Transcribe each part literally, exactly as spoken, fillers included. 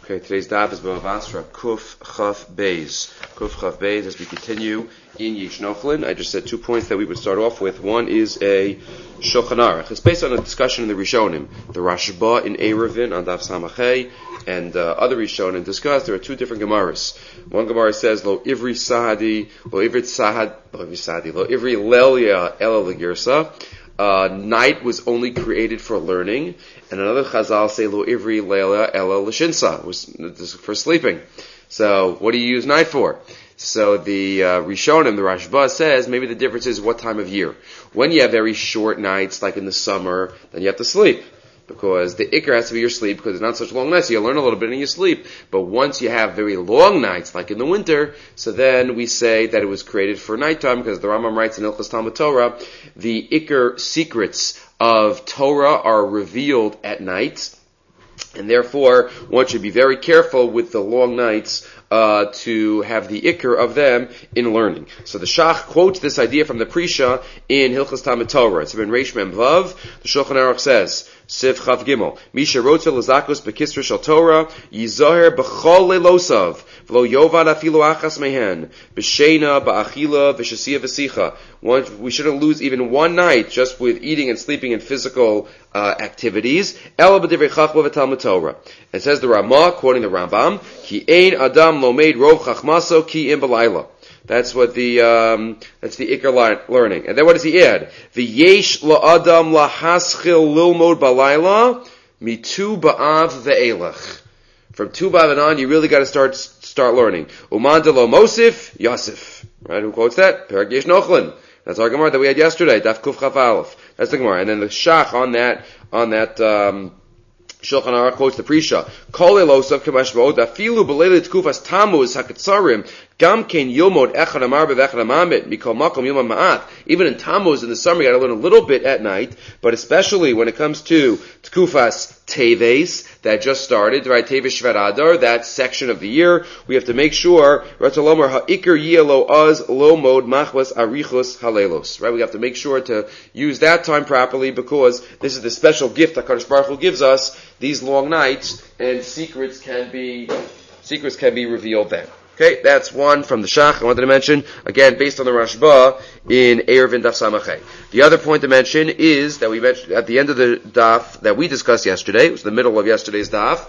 Okay, today's daf is Bava Basra, Kuf Chaf Beis. Kuf Chaf Beis, as we continue in Yesh Nochlin. I just said two points that we would start off with. One is a Shulchan Aruch. It's based on a discussion in the Rishonim. The Rashba in Eruvin on Daf Samachay and uh, other Rishonim discussed. There are two different Gemaras. One Gemara says, Lo Ivri Sahadi, Lo Ivri Sahad, Lo Ivri Sahadi, Lo Ivri Lelia Ela Legirsa. Uh, night was only created for learning, and another Chazal say Lo Ivri Leila Ela L'Shinsa, was for sleeping. So, what do you use night for? So the uh, Rishonim, the Rashba says, maybe the difference is what time of year. When you have very short nights, like in the summer, then you have to sleep. Because the ikr has to be your sleep, because it's not such long nights, so you learn a little bit and you sleep. But once you have very long nights, like in the winter, so then we say that it was created for nighttime, because the Rambam writes in Ilchos Talmud Torah, the ikr secrets of Torah are revealed at night, and therefore one should be very careful with the long nights uh to have the ikr of them in learning. So the Shach quotes this idea from the Prisha in Hilchos Talmud Torah. It's in Reish Mem Vav. The Shulchan Aruch says, Siv Chav Gimel, Misha Rotzel Lazakos Bekisra Shal Torah, Yizoher B'chol Leilosav, V'lo Yovad Afilu Achas Mehen, B'Sheina, B'Achila, V'Shasiya V'Sicha. One, we shouldn't lose even one night just with eating and sleeping and physical uh, activities. Ela B'Divrei Chachma V'Talmud Torah. It says the Ramah, quoting the Rambam, Ki Ein Adam Lomeid Rov Chachmaso Ki Im B'Layla. That's what the, um, that's the Iker learning. And then what does he add? The Yesh la'adam lahaschil lilmod balayla, mitu ba'av ve'elach. From Tu B'Av and on, you really got to start, start learning. Uman de lo Mosif, Yosef. Right? Who quotes that? Perek Yesh Nochlin. That's our Gemara that we had yesterday. Daf Kuf Chaf Aleph. That's the Gemara. And then the Shach on that, on that, um, Shulchan Aruch quotes the Prisha. Kol elosav k'mashvod afilu b'leilit tkufas tamuz hakatzarim gam ken yilmod echad amar b'vechad amamit mikol makom yilmod ma'at. Even in Tammuz in the summer, you got to learn a little bit at night, but especially when it comes to tkufas teves that just started, right? Teves Shvat Adar, that section of the year, we have to make sure Ratzalomar ha'ikr yelo az lo mod machwas arichos halelos. Right? We have to make sure to use that time properly because this is the special gift that Kadosh Baruch Hu gives us. These long nights and secrets can be secrets can be revealed then. Okay, that's one from the Shach I wanted to mention, again, based on the Rashba in Eruvin Daf Samachay. The other point to mention is that we mentioned at the end of the Daf that we discussed yesterday, it was the middle of yesterday's Daf,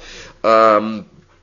um,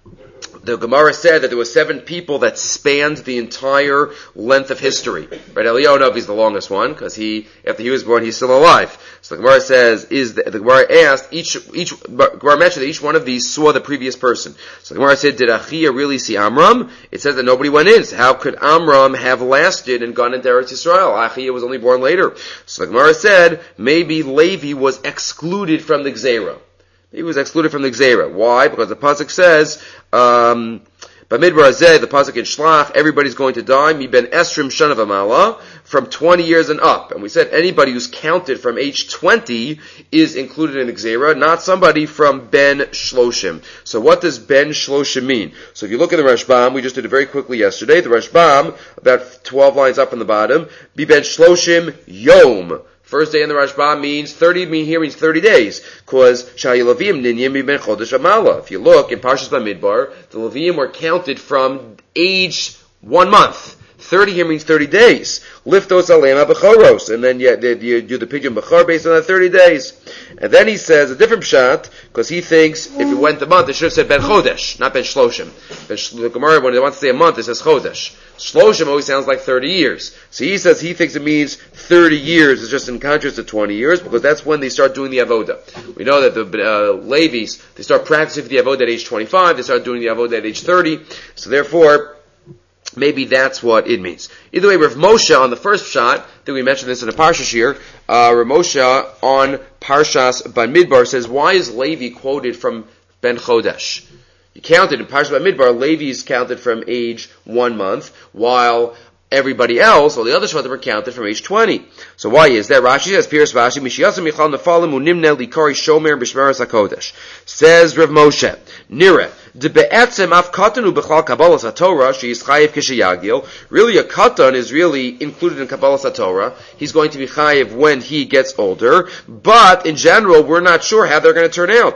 the Gemara said that there were seven people that spanned the entire length of history. Right? Eliyahu Navi is the longest one, because he, after he was born, he's still alive. So the Gemara says, is the, the Gemara asked, each, each, Gemara mentioned that each one of these saw the previous person. So the Gemara said, did Achia really see Amram? It says that nobody went in. So how could Amram have lasted and gone into Eretz Yisrael? Achia was only born later. So the Gemara said, maybe Levi was excluded from the Gzeira. He was excluded from the Gzeira. Why? Because the pasuk says, um, Bamidbar Azeh, the pasuk in Shlach, everybody's going to die, mi ben esrim shana v'mala, from twenty years and up. And we said anybody who's counted from age twenty is included in the Gzeira, not somebody from ben shloshim. So what does ben shloshim mean? So if you look at the Rashbam, we just did it very quickly yesterday, the Rashbam, about twelve lines up on the bottom, bi ben shloshim yom. First day in the Rashba means thirty, mean here means thirty days, because Shayilavim Ninyim Ben Chodesh Amala. If you look in Parshas Bamidbar, the Levim were counted from age one month. Thirty here means thirty days. Liftos Alema Bechoros, and then you, you do the Pidyon Bechor based on that thirty days. And then he says a different pshat, because he thinks if it went the month, it should have said Ben Chodesh, not Ben Shloshim. Ben the Gemara, when it wants to say a month, it says Chodesh. Shloshim always sounds like thirty years. So he says he thinks it means thirty years. It's just in contrast to twenty years, because that's when they start doing the Avodah. We know that the uh, Levis, they start practicing for the Avodah at age twenty-five, they start doing the Avodah at age thirty. So therefore, maybe that's what it means. Either way, Rav Moshe on the first shot, I think we mentioned this in the Parsha here, uh, Rav Moshe on Parshas Bamidbar says, why is Levi quoted from Ben Chodesh? You counted in Parshas Bamidbar, Levi is counted from age one month, while everybody else, all the other Shvatim, were counted from age twenty. So why is that? Rashi says, Piras Vashi, Mishiyasa Michal Nefalim Unimne Likari Shomer Bishmeres HaKodesh. Says Rav Moshe, Nira, De be'etzem af katanu b'chlal Kabbalas HaTorah, she is chayiv k'sheyagil. Really, a katan is really included in Kabbalas HaTorah. He's going to be chayiv when he gets older, but in general, we're not sure how they're going to turn out.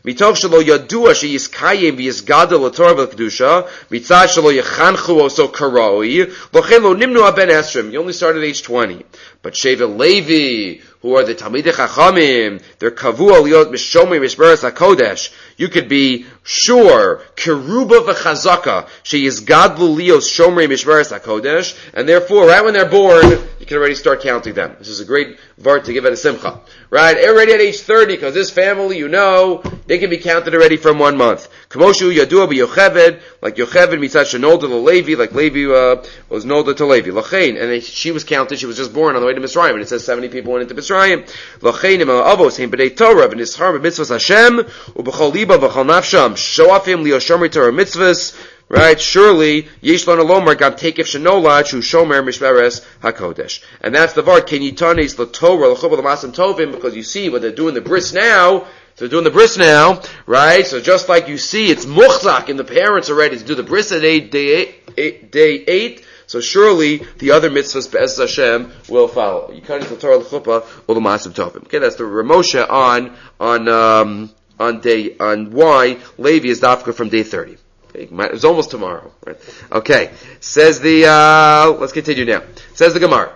Mitoch shelo yadua sheyiskayim v'yizgadol l'Torah v'kedusha, mitzad shelo yechanchu oso karoi, lochen lo nimnu ben esrim. You only start at age twenty. But Sheva Levi, who are the Talmidei Chachamim, they're kavu aliyot mishomi mishberes hakodesh. You could be sure, keruba v'chazaka, sheyizgadlu lios shomrei mishberes hakodesh, and therefore, right when they're born, you can already start counting them. This is a great vart to give at a simcha. Right? Already at age thirty, because this family, you know, they can be counted already from one month. Kamoshu yadua b'yocheved, like Yocheved mitzad shenolda levi, like Levi uh, was nolda to Levi. Lachein, and they, she was counted, she was just born on the way to Mitzrayim, and it says seventy people went into Mitzrayim. Lachein im avos heim b'nei Torah v'nishar b'mitzvahs Hashem u'b'chol liba v'chol nafsham shoafim liyoshomri Torah mitzvahs. Right? Surely, yesh lana lomar gam tekef shenolad shu shomer mishmeres hakodesh. And that's the vart ken yitanes l'Torah l'chuv l'masam tovim, because you see what they're doing the bris now. So they're doing the bris now, right? So just like you see, it's muchzak and the parents are ready to do the bris at eight, day eight, eight, day eight. So surely the other mitzvahs be'ez Hashem will follow. Yikanis l'Torah l'chuppah u'l'masam tovim. Okay, that's the Ramosha on on um, on day on why Levi is dafka from day thirty. Okay, it's almost tomorrow, right? Okay, says the uh, let's continue now. Says the Gemara.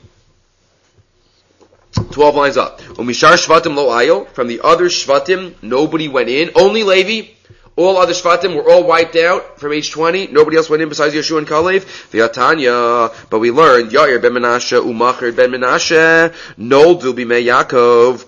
Twelve lines up. Umishar shvatim lo ayo. From the other shvatim, nobody went in. Only Levi. All other shvatim were all wiped out from age twenty. Nobody else went in besides Yeshua and Kalev. V'yatanya. But we learned Yair ben Menashe umachir ben Menashe noldu b'mei Yaakov.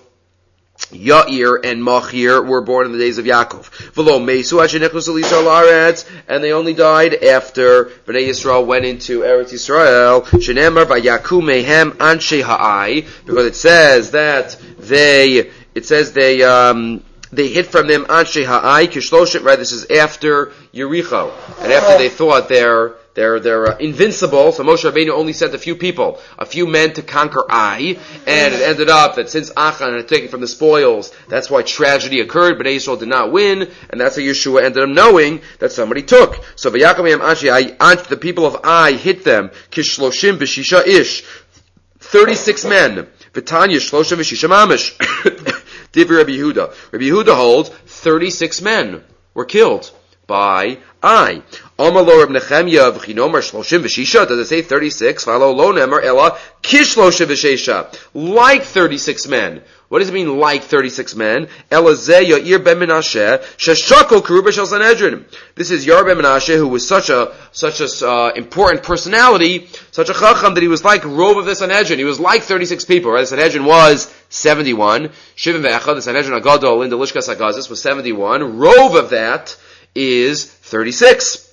Yair and Machir were born in the days of Yaakov. V'lo meisu ha'shenechus l'Yisrael la'aretz, and they only died after Bnei Yisrael went into Eretz Yisrael. Shenemar v'yaku mehem anshe ha'ai, because it says that they, it says they, um, they hid from them anshe ha'ai kishloshim. Right, this is after Yericho, and after they thought they're They're they're uh, invincible. So Moshe Rabbeinu only sent a few people, a few men to conquer Ai, and it ended up that since Achan had taken from the spoils, that's why tragedy occurred. But Israel did not win, and that's how Yeshua ended up knowing that somebody took. So V'yakom Anshi, the people of Ai hit them kishloshim b'shisha ish, thirty-six men. V'tanya shloshim v'shisha mamish. Divrei Rabbi Yehuda. Rabbi Yehuda holds thirty-six men were killed by Ai. Amalo Reb Nechemya v'chinomer shloshim v'shisha. Does it say thirty-six? Follow lo nemer ela kishloshim v'shisha. Like thirty-six men. What does it mean, like thirty-six men? Ela zeh Yair ben Menashe sheshakol keruba shel Sanhedrin. This is Yair ben Menashe, who was such a such a uh, important personality, such a chacham, that he was like Rov of the Sanhedrin. He was like thirty-six people. Right? The Sanhedrin was seventy-one. Shivim ve'echad, the Sanhedrin Agadol in the Lishkas Hagazis was seventy-one. Rov of that is thirty-six.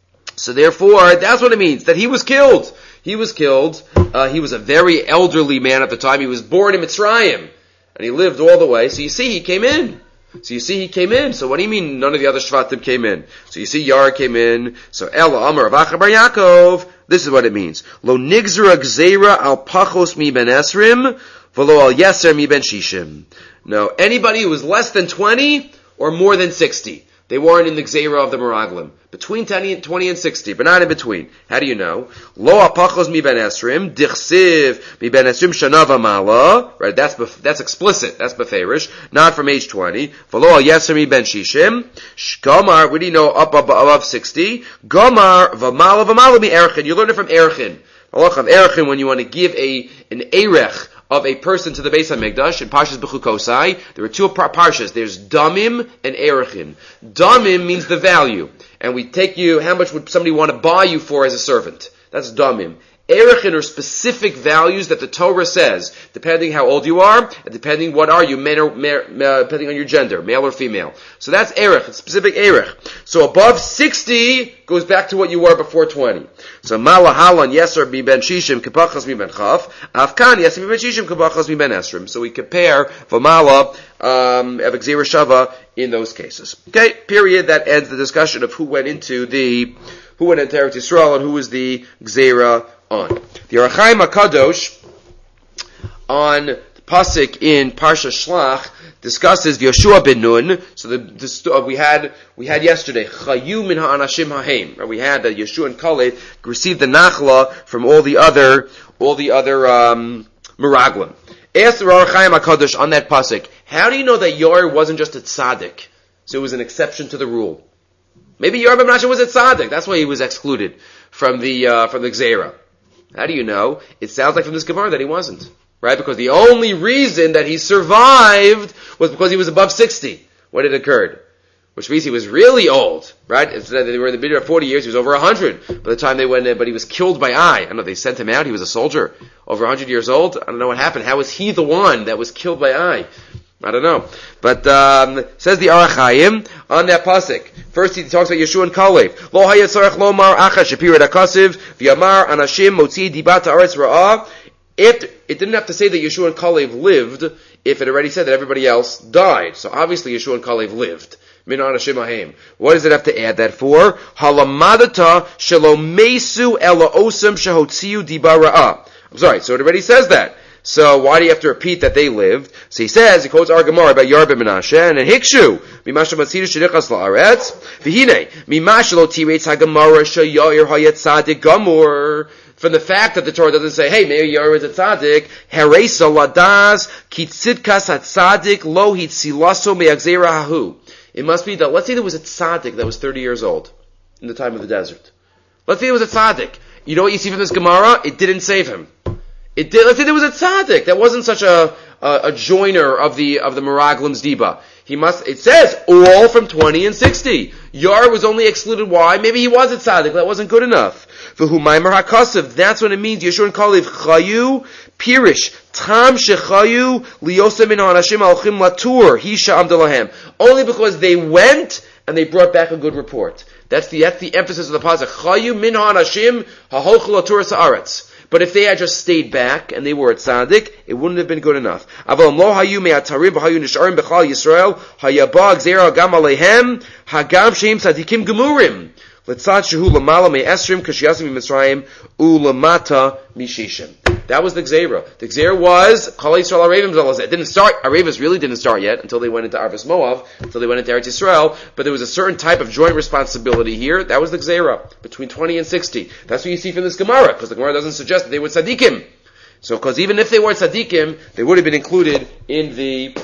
So therefore, that's what it means, that he was killed. He was killed. Uh, he was a very elderly man at the time. He was born in Mitzrayim, and he lived all the way. So you see, he came in. So you see, he came in. So what do you mean none of the other Shvatim came in? So you see, Yar came in. So Ela Amar Avacha Bar Yaakov. This is what it means. Lo nigzera gzeira al pachos mi ben esrim, v'lo al yeser mi ben shishim. No, anybody who was less than twenty or more than sixty. They weren't in the Gzeira of the Meraglim. Between twenty and sixty, but not in between. How do you know? Lo apachos mi ben esrim, dichsiv mi ben esrim shana v'mala. Right, that's, bef- that's explicit. That's beferish. Not from age twenty. V'lo al yeser mi ben shishim. Gomar, what do you know up above, above sixty? Gomar v'mala v'mala mi erchin. You learn it from erchin. Halach of erchin, when you want to give a, an erech of a person to the Beis HaMikdash, in Parshas Bechukosai, there are two parshas. There's Damim and Erechin. Damim means the value. And we take you, how much would somebody want to buy you for as a servant? That's Damim. Erechin are specific values that the Torah says, depending how old you are, and depending what are you, men or, uh, depending on your gender, male or female. So that's Erech, it's specific Erech. So above sixty goes back to what you were before twenty. So Mala Halan Yeser mi ben Shishim Kapachas mi ben Chaf, Afkan Yeser mi ben Shishim Kapachas mi ben Esrim. So we compare Vamala um of Gzeira Shava in those cases. Okay, period. That ends the discussion of who went into the who went into Eretz Yisrael and who was the Gzeira on. The Ohr HaChaim HaKadosh on the pasuk in Parsha Shlach discusses Yoshua ben Nun. So the, the uh, we had we had yesterday Chayu min ha'anashim ha'heim. Right? We had that Yeshua and Kalev received the nachla from all the other all the other um, meraglim. Asked the Ohr HaChaim HaKadosh on that pasuk, how do you know that Yair wasn't just a tzaddik? So it was an exception to the rule. Maybe Yehoram ben Menashe was a tzaddik. That's why he was excluded from the uh, from the Gzeira. How do you know? It sounds like from this Gemara that he wasn't. Right? Because the only reason that he survived was because he was above sixty when it occurred. Which means he was really old, right? If they were in the middle of forty years, he was over one hundred by the time they went in, but he was killed by Ai. I don't know, they sent him out, he was a soldier, over one hundred years old. I don't know what happened. How was he the one that was killed by Ai? I don't know. But, um, says the Arach Chaim on that pasuk. First he talks about Yeshua and Kalev. Lo hayatzarech lomar acha shapir edakasiv, v'yamar anashim motzi dibat haaretz ra'ah. If it didn't have to say that Yeshua and Kalev lived, if it already said that everybody else died. So obviously Yeshua and Kalev lived. Min anashim ahim. What does it have to add that for? Halamadata shelo mesu ela osam shehotziu diba ra'ah. I'm sorry, so it already says that. So why do you have to repeat that they lived? So he says, he quotes our Gemara about Yehoram ben Menashe, and in Hikshu, Mimasha Matzidu Shenichas La'aretz, V'hine, Mimasha Lo Tiretz HaGemara Sheyair Hayet Tzadik Gamur. From the fact that the Torah doesn't say, hey, maybe Yehoram is a tzaddik, Heresa Ladas, Kitzidkas HaTzadik Lo Hitzilaso Me'agzera Hahu. It must be that, let's say there was a tzaddik that was thirty years old in the time of the desert. Let's say there was a tzaddik. You know what you see from this Gemara? It didn't save him. It did, let's say there was a tzaddik that wasn't such a, a, a joiner of the, of the Meraglim's Diba. He must, it says, all from twenty and sixty. Yar was only excluded. Why? Maybe he was a tzaddik, that wasn't good enough. V'humaymer hakasav, that's what it means. Yeshua and Kalev chayu, pirish, tam shechayu, liyosem min ha'anashim alchim latur, hi sha'am delahem. Only because they went, and they brought back a good report. That's the, that's the emphasis of the pasuk. Chayu min ha'anashim, ha'holchu latur sa'aretz. But if they had just stayed back and they were a tzaddik, it wouldn't have been good enough. Aval lo hayu me'atarim v'hayu nisharim b'chal Yisrael hayaba gzera gam aleihem hagam sheim tzaddikim gemurim letzad shehu lamala me'esrim kashiyasim mitzrayim ulamata mishishim. That was the gzera. The gzera was Kol Yisrael Arevim. It didn't start. Arevim really didn't start yet until they went into Arvis Moav, until they went into Eretz Yisrael. But there was a certain type of joint responsibility here. That was the gzera between twenty and sixty. That's what you see from this Gemara, because the Gemara doesn't suggest that they were tzaddikim. So, because even if they were tzaddikim, they would have been included in the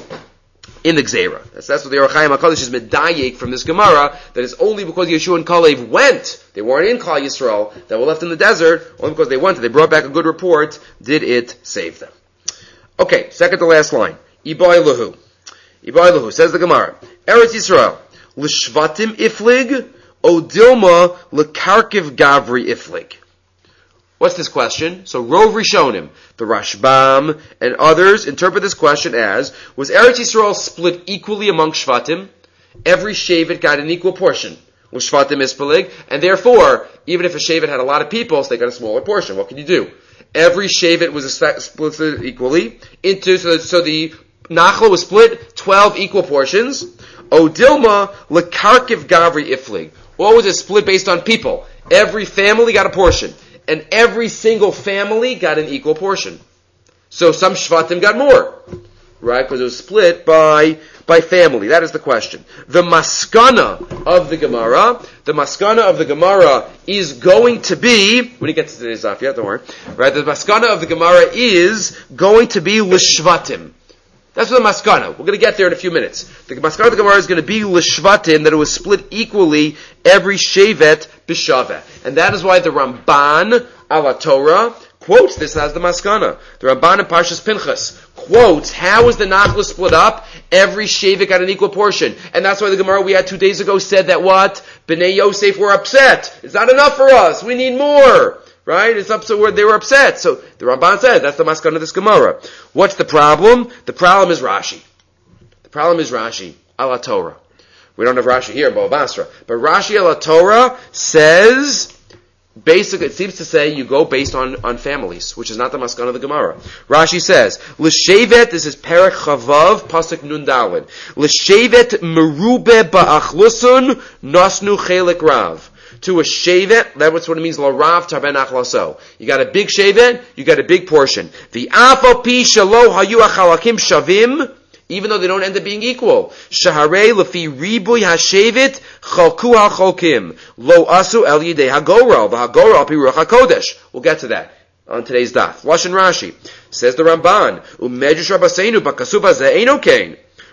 in the gzera. That's, that's what the Orach Chaim HaKadosh is medayek from this Gemara, that it's only because Yeshua and Kalev went, they weren't in Klal Yisrael, that were left in the desert, only because they went, they brought back a good report, did it save them. Okay, second to last line. Ibai Lahu. Ibai Lahu, says the Gemara, Eretz Yisrael, L'shvatim iflig, O Dilma L'karkiv Gavri iflig. What's this question? So Rov Rishonim, the Rashbam, and others interpret this question as, was Eretz Yisrael split equally among Shvatim? Every Shevet got an equal portion. Was Shvatim Ispalig? And therefore, even if a Shevet had a lot of people, so they got a smaller portion. What can you do? Every Shevet was split equally into, so, so the Nachla was split twelve equal portions. O Dilma L'karkiv Gavri iflig. What was it split based on people? Every family got a portion. And every single family got an equal portion. So some Shvatim got more, right? Because it was split by, by family. That is the question. The maskana of the Gemara, the maskana of the Gemara is going to be, when he gets to today's daf, yeah, don't worry, right? The maskana of the Gemara is going to be l'shvatim. That's what the maskana. We're going to get there in a few minutes. The maskana of the Gemara is going to be l'shvatim, that it was split equally every shevet b'shaveh. And that is why the Ramban ala Torah quotes this as the maskana. The Ramban in Parshas Pinchas quotes, how is the Nachla split up? Every shevet got an equal portion. And that's why the Gemara we had two days ago said that what? Bnei Yosef were upset. It's not enough for us. We need more. Right? It's up to where they were upset. So the Ramban says that's the maskana of this Gemara. What's the problem? The problem is Rashi. The problem is Rashi ala Torah. We don't have Rashi here in Bava Basra, but Rashi ala Torah says, basically, it seems to say you go based on, on families, which is not the maskana of the Gemara. Rashi says, L'shevet, this is Perek Chavav, Pasuk Nun Daled. L'shevet merube ba'achlusun, nosnu chelik rav. To a shevet, that's what it means, l'rav tarben achlaso. You got a big shevet, you got a big portion. The afal pi shalo hayu achalakim shavim, even though they don't end up being equal. Shaharei lefi ribuy hashevet chalku hacholkim lo asu el yidei hagoral v'hagoral pi ruach hakodesh. We'll get to that on today's daf. Lashon Rashi says the Ramban u'medrash Rabbeinu b'kasuv hazeh eino kain.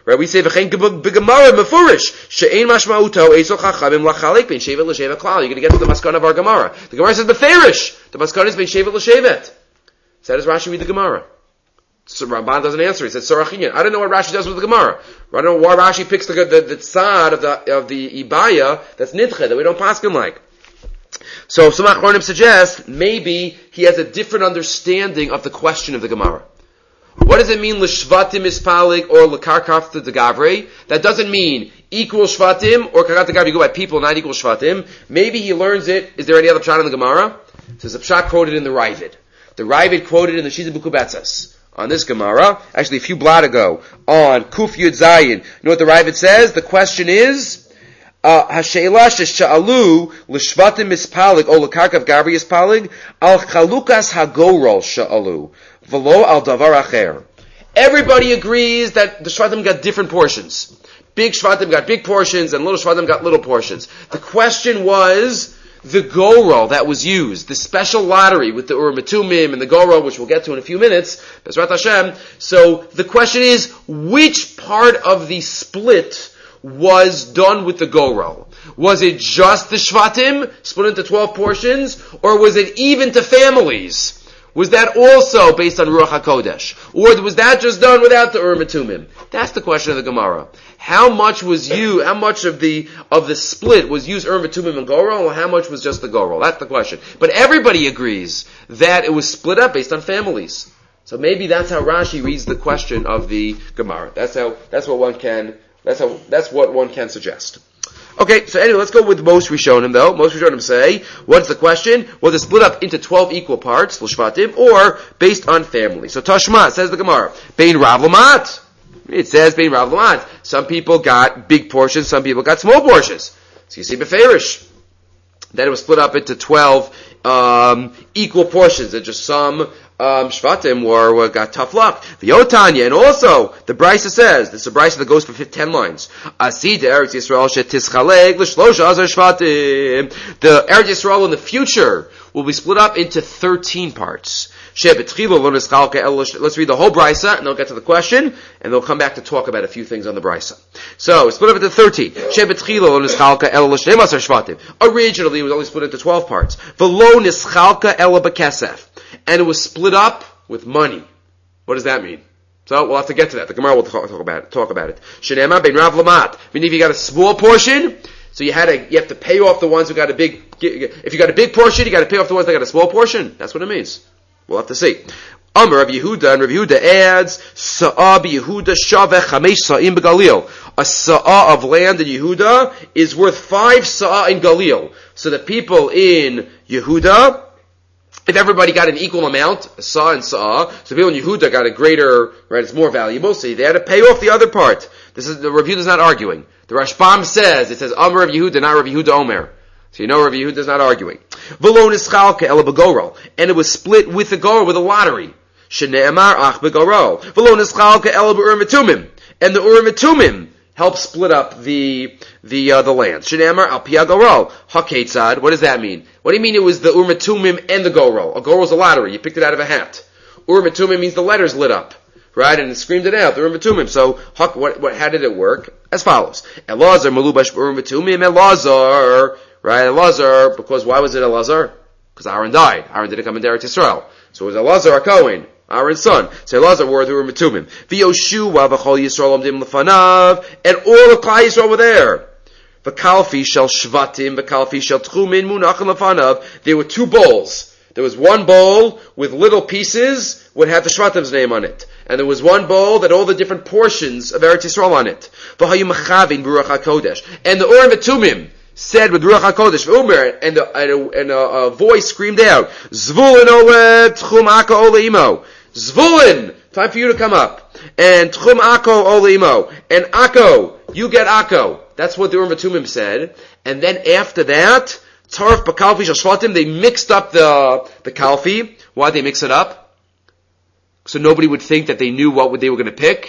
Right? We say v'chein b'gemara mefurish she'ein mashma'uto eisol chachamim lachalik ben shevet l'shevet klal. You're going to get to the maskana of our Gemara. The Gemara says beferish. The maskana is ben shevet l'shevet. So how does Rashi read the Gemara? So Ramban doesn't answer. He says Sorachinyan. I don't know what Rashi does with the Gemara. I don't know why Rashi picks the the, the tzad of the of the ibaya that's nidche that we don't paskin like. So some Achronim suggest maybe he has a different understanding of the question of the Gemara. What does it mean l'shvatim ispalig or l'karkafta degavre? That doesn't mean equal shvatim or karkat degavre. You go by people, not equal shvatim. Maybe he learns it. Is there any other pshat in the Gemara? So there's a pshat quoted in the Ravid. The Ravid quoted in the Shiza B'Kubetzas. On this Gemara, actually a few blot ago, on Kuf Yud Zayin. You know what the Ravid says? The question is, Hasheila shesha'alu l'shvatim ispalig or l'karkav gavri ispalig al chalukas hagorol sha'alu v'lo al davar acher. Everybody agrees that the shvatim got different portions. Big shvatim got big portions and little shvatim got little portions. The question was the gorol that was used, the special lottery with the Urim Tumim and the gorol, which we'll get to in a few minutes, Bezrat Hashem. So the question is, which part of the split was done with the gorol? Was it just the shvatim, split into twelve portions, or was it even to families? Was that also based on Ruach HaKodesh? Or was that just done without the Urim Tumim? That's the question of the Gemara. How much was you, how much of the, of the split was used Urim Tumim and Gorol, or how much was just the Gorol? That's the question. But everybody agrees that it was split up based on families. So maybe that's how Rashi reads the question of the Gemara. That's how, that's what one can, that's how, that's what one can suggest. Okay, so anyway, let's go with most Rishonim though. Most Rishonim say, what's the question? Was it split up into twelve equal parts, l'shvatim, or based on family? So Tashma, says the Gemara, Bein Rav Lamat. It says Bein Rav Lamat. Some people got big portions, some people got small portions. So you see Beferish. That it was split up into twelve um, equal portions, and just some Um, Shvatim were, were got tough luck. The Otanya, and also the Brisa says, this is a Brisa that goes for ten lines. Asid Eretz Yisrael shetischaleg l'shlosha azar Shvatim. The Eretz Yisrael in the future will be split up into thirteen parts. Let's read the whole Brisa, and they'll get to the question, and they'll come back to talk about a few things on the Brisa. So, split up into thirteen. Originally, it was only split into twelve parts. And it was split up with money. What does that mean? So we'll have to get to that. The Gemara will talk, talk about it. Talk about it. Shenema ben Rav Lamat. Meaning, if you got a small portion, so you had a, you have to pay off the ones who got a big. If you got a big portion, you got to pay off the ones that got a small portion. That's what it means. We'll have to see. Amar Rav Yehuda, and Rav Yehuda adds, Sa'ah b'Yehuda shaveh chamesh sa'im b'Galil. A sa'ah of land in Yehuda is worth five sa'ah in Galil. So the people in Yehuda, if everybody got an equal amount, a sa'ah and sa'ah, so people in Yehuda got a greater, right, it's more valuable, so they had to pay off the other part. This is, the Rav Yehuda's not arguing. The Rashbam says, it says, Amar Rav Yehuda, not Rav Yehuda Omer. So you know Rav Yehuda's not arguing. V'lo nischalka ela b'gorol. And it was split with the gorol, with a lottery. Shene'emar ach b'gorol. V'lo nischalka ela b'urim etumim. And the urim etumim help split up the, the, uh, the land. Shene'emar al pia gorol. Haketzad. What does that mean? What do you mean it was the urim etumim and the gorol? A gorol is a lottery. You picked it out of a hat. Urim etumim means the letters lit up. Right? And it screamed it out. The urim etumim. So, what, what, how did it work? As follows. Elazar malubash b'urim etumim. Elazar. Right, Elazar, because why was it Elazar? Because Aaron died. Aaron didn't come into Eretz Yisrael. So it was Elazar, a Kohen, Aaron's son. So Elazar wore the Urim Tumim. V'Yoshua v'chol Yisrael amdim lefanav, and all of Klal Yisrael were there. V'kalfi shel shvatim, v'kalfi shel tchumin munachim lefanav. There were two bowls. There was one bowl with little pieces, would have the Shvatim's name on it. And there was one bowl that all the different portions of Eretz Yisrael on it. V'hayu mechavin b'ruach HaKodesh. And the Urim Tumim said with Ruach HaKodesh, Umer, and, a, and, a, and a, a voice screamed out, Zvulun oled tchum ako oleimo. Zvulun, time for you to come up. And tchum ako oleimo. And ako, you get ako. That's what the Urim Tumim said. And then after that, Tarf b'kalfi shel shvatim, they mixed up the, the kalfi. Why'd they mix it up? So nobody would think that they knew what they were going to pick.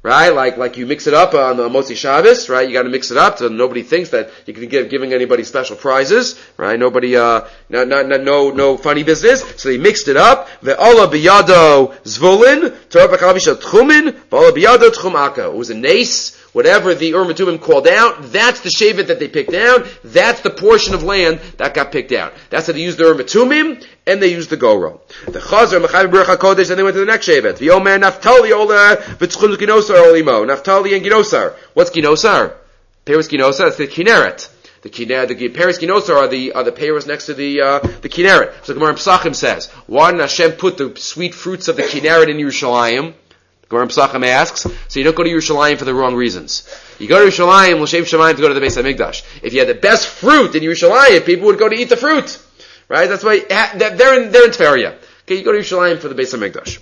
right? Like, like you mix it up on the Motzi Shabbos, right? You got to mix it up so nobody thinks that you can give giving anybody special prizes, right? Nobody, uh, no, no, no, no, no funny business. So they mixed it up. Ve'ola biyado zvulin, Torah b'kalavisha tchumin, ve'ola biyado tchum aka. It was a nace. Whatever the Urim and Tumim called out, that's the shevet that they picked out. That's the portion of land that got picked out. That's how they used the Urim and Tumim, and they used the Goro. The Chazar, Mechav Baruch HaKodesh, and they went to the next shevet. V'yomer Naftali Ola V'tzchum Ginosar Olimo. Naftali and Ginosar. What's Ginosar? Peres Ginosar, that's the Kinneret. The Kinneret, the Peres Ginosar are the, are the Peres next to the, uh, the Kinneret. So the Gemara in Pesachim says, why did Hashem put the sweet fruits of the Kinneret in Yerushalayim? Gemara Pesachim asks, so you don't go to Yerushalayim for the wrong reasons. You go to Yerushalayim, L'Shem Shamayim, to go to the Beis HaMikdash. If you had the best fruit in Yerushalayim, people would go to eat the fruit. Right? That's why, they're in, they're in Tveria. Okay, you go to Yerushalayim for the Beis HaMikdash.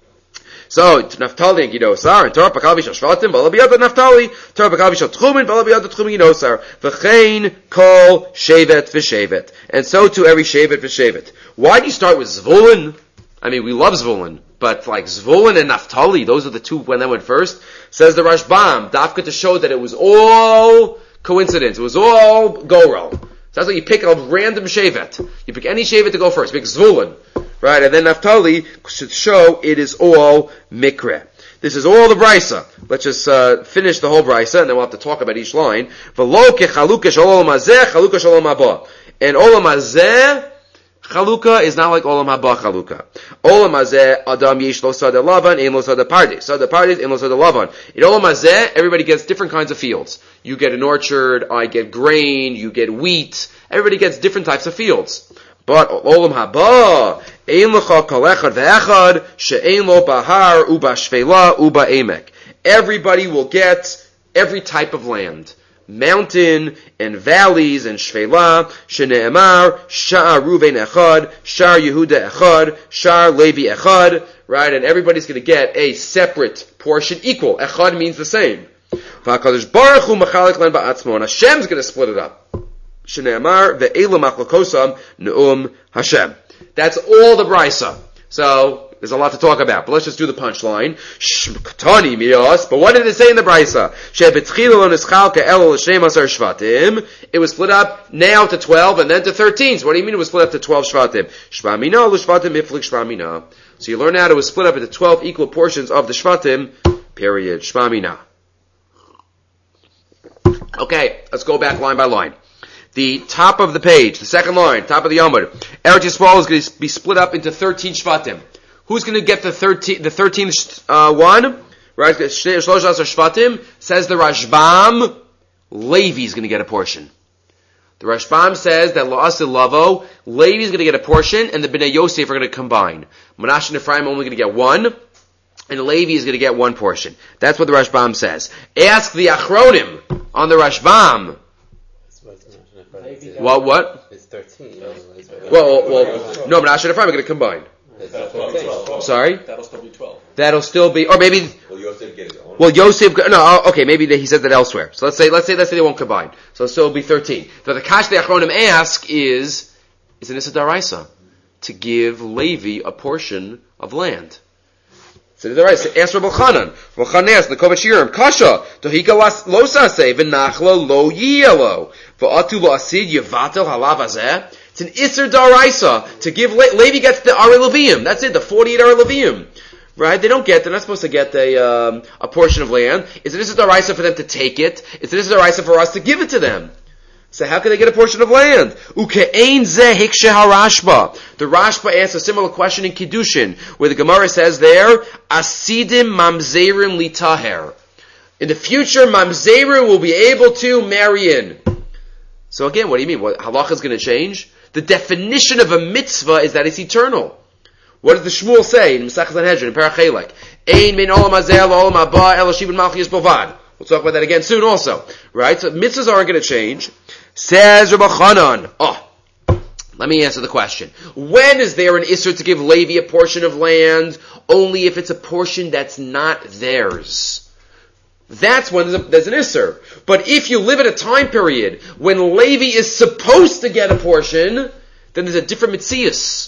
So, Naftali and Ginosar, and Torah Pakavi Shal Shvatim, Bala Biyad Naftali, Torah Pakavi Shal Tchumin, Bala Biyad Tchumin Ginosar, V'chein Kol Shevet V'Shevet. And so to every Shevet V'Shevet. Why do you start with Zvulun? I mean, we love Zvulun, but like Zvulun and Naftali, those are the two when they went first. Says the Rashbam, Dafka to show that it was all coincidence. It was all go-roll. So that's why you pick a random Shevet. You pick any Shevet to go first. You pick Zvulun. Right? And then Naftali should show it is all Mikre. This is all the Brisa. Let's just uh, finish the whole Brisa, and then we'll have to talk about each line. V'lo kechaluka shalom hazeh, chaluka shalom haba. And olam hazeh, Chalukah is not like Olam Haba Chalukah. Olam Hazeh, Adam Yesh Lo Sada Lavan, Ein Lo Sada Pardes. Sada Pardes, Ein Lo Sada Lavan. In Olam Hazeh, everybody gets different kinds of fields. You get an orchard, I get grain, you get wheat. Everybody gets different types of fields. But Olam Haba, Ein Lecha Kol Echad Ve'echad, She'ein Lo Bahar, Uba Shvela, Uba Emek. Everybody will get every type of land. Mountain and valleys and Shvela, Shene'emar, Sha'ar Ruven Echad, Sha'ar Yehuda Echad, Sha'ar Levi Echad, right? And everybody's going to get a separate portion equal. Echad means the same. V'HaKadosh Baruch Hu Machalik Len Ba'atzmo, and Hashem's going to split it up. Shene'emar, Ve'elu Machlokosam, Ne'um Hashem. That's all the Brisa. So, there's a lot to talk about, but let's just do the punchline. But what did it say in the Brisa? It was split up now to twelve and then to thirteen. So what do you mean it was split up to twelve Shvatim? So you learn out it was split up into twelve equal portions of the Shvatim, period. Shmamina. Okay, let's go back line by line. The top of the page, the second line, top of the Yomud. Eretz Yisrael is going to be split up into thirteen Shvatim. Who's going to get the thirteen, the thirteenth uh, one? Right? Shvatim says the Rashbam. Levi is going to get a portion. The Rashbam says that La'asil Lavo, Levi is going to get a portion, and the Bnei Yosef are going to combine. Menashe and Ephraim are only going to get one, and Levi is going to get one portion. That's what the Rashbam says. Ask the Achronim on the Rashbam. What? What? It's thirteen. Well, well, no, Menashe and Ephraim are going to combine. Sorry? That'll still be twelve. That'll still be, or maybe. Will Yosef get his own? Well, Yosef, no, okay, maybe he said that elsewhere. So let's say, let's say, let's say they won't combine. So it'll still be thirteen. So the Kash the Achronim ask is, is an Issa Daraisa to give Levi a portion of land. So the Daraisa, ask Rabbi Chanan. Rabbi Chanan asks, Nekovach Yirim, Kasha, Dohika lo saseh, v'nachla lo yiyalo, v'atu lo asid yevatel halav hazeh. It's an Isser Daraisa to give, Le- Levi gets the Ari Levium. That's it, the forty-eight Ari Levium. Right? They don't get, they're not supposed to get a, um, a portion of land. It's an Isser Daraisa for them to take it. It's an Isser Daraisa for us to give it to them. So how can they get a portion of land? Uke'ein zeh hikshe harashba. The Rashba asks a similar question in Kiddushin, where the Gemara says there, Asidim mamzerim litaher. In the future, mamzerim will be able to marry in. So again, what do you mean? What, halacha is going to change? The definition of a mitzvah is that it's eternal. What does the Shmuel say in Mesachas Sanhedrin, in Perach Chelek? Ein min olam hazeh olam haba el shibud malchus bovad. We'll talk about that again soon also. Right? So mitzvahs aren't going to change. Says Rabbi Chanan. Oh, let me answer the question. When is there an Isser to give Levi a portion of land? Only if it's a portion that's not theirs. That's when there's, a, there's an Isser. But if you live at a time period when Levi is supposed to get a portion, then there's a different Metzius.